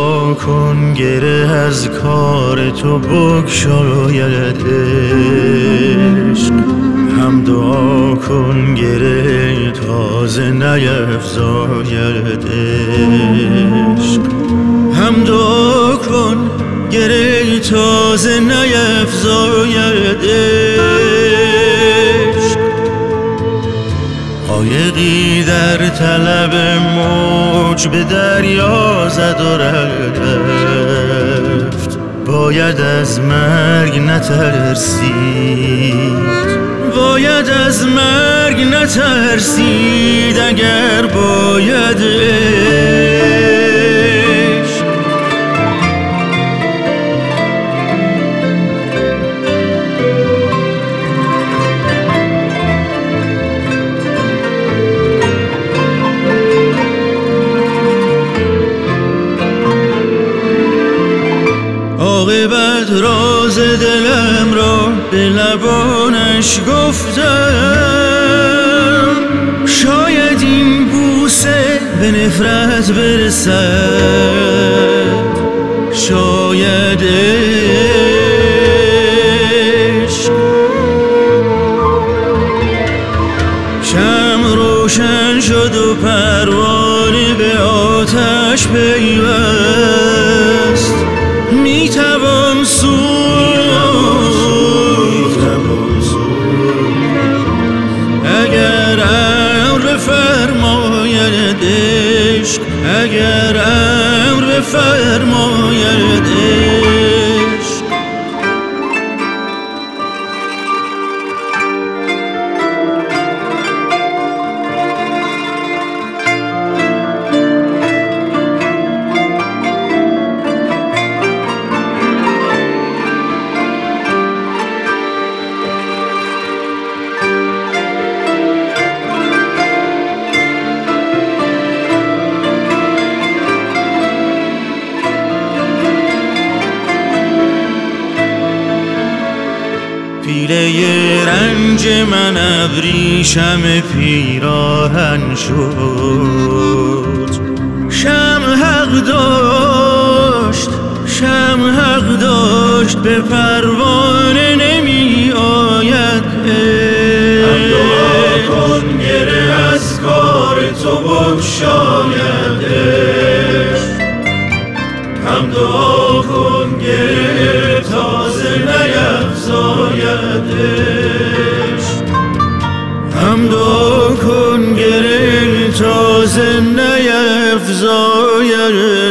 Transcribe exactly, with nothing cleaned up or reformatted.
دعا کن گره از کار تو بگشاید عشق. هم دعا کن گره تازه نیفزاید عشق. هم دعا کن گره تازه نیفزاید عشق. قایقی در طلب موج به دریا زد و رفت، باید از مرگ نترسید، باید از مرگ نترسید اگر باید عشق. عاقبت راز دلم را به لبانش گفتم، شاید این بوسه به نفرت برسد، شاید عشق. شمع روشن شد و پروانه به آتش پیوست، می توان سوخت اگر امر فرماید عشق، اگر امر فرماید عشق. پیله رنج من ابریشم پیراهن شد، شمع حق داشت، شمع حق داشت به پروانه نمی آید عشق. هم دعا کن گره از کار تو بگشاید عشق. هم دعا کن گره تازه نیفزاید عشق. هم دعا کن گره تازه نیفزاید